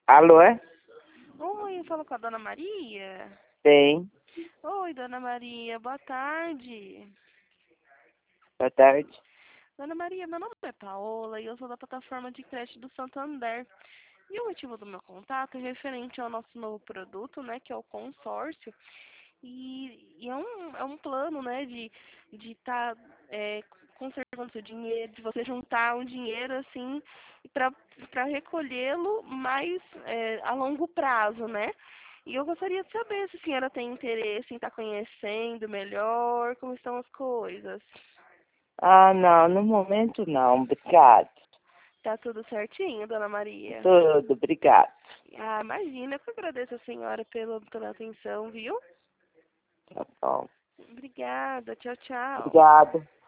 Alô, é? Oi, eu falo com a Dona Maria. Sim. Oi, Dona Maria, boa tarde. Boa tarde. Dona Maria, meu nome é Paola e eu sou da plataforma de crédito do Santander. E o motivo do meu contato é referente ao nosso novo produto, né, que é o consórcio. E é um plano, né, de estar conservando seu dinheiro, de você juntar um dinheiro assim para recolhê-lo mais a longo prazo, né? E eu gostaria de saber se a senhora tem interesse em estar conhecendo melhor como estão as coisas. Ah, não, no momento não. Obrigado. Tá tudo certinho, Dona Maria? Tudo, obrigado. Ah, imagina, eu que agradeço a senhora pela atenção, viu? Tá bom. Obrigada, tchau, tchau. Obrigado.